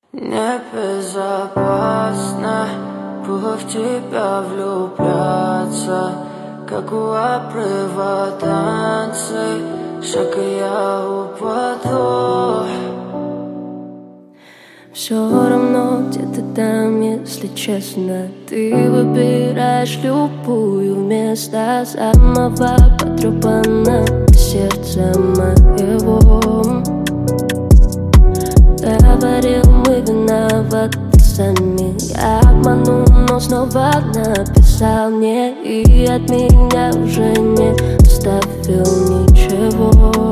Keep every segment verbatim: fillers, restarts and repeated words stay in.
Небезопасно было в тебя влюбляться, как у обрыва танцы, шаг и я упаду. Все равно где-то там, если честно, ты выбираешь любую вместо самого потрепанного сердца моего. Говорил, мы виноваты сами, я обманул, но снова написал мне, и от меня уже не оставил ничего.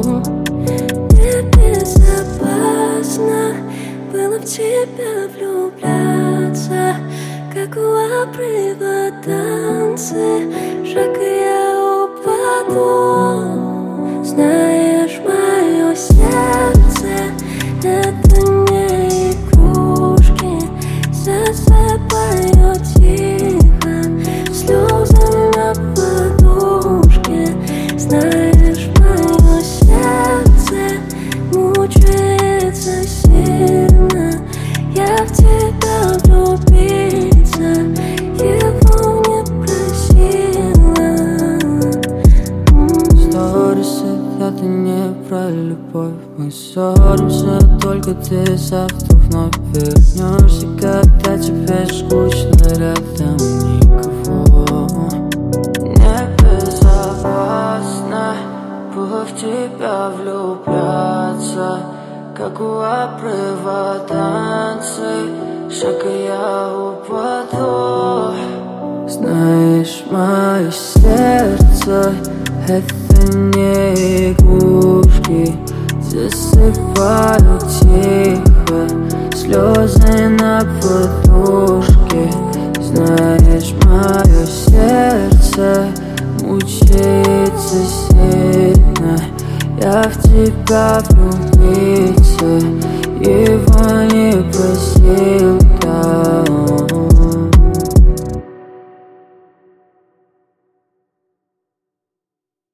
Небезопасно было в тебя влюбляться, как у обрыва танцы, шаг и я упаду. Знаешь, мое сердце — это не игрушки, засыпаю тихо слезы на подушке. Знаешь, мое сердце мучается сильно, я в тебя влюбиться его не просила. Сторисы — это не про любовь, мы ссоримся, только ты завтра вновь вернешься, когда тебе скучно, рядом никого. Небезопасно было в тебя влюбляться, как у обрыва танцы, шаг и я упаду. Знаешь, мое сердце — это не игрушки, засыпаю тихо слезы на подушке. Знаешь, мое сердце мучается сильно, я в тебя влюбиться его не просил, да.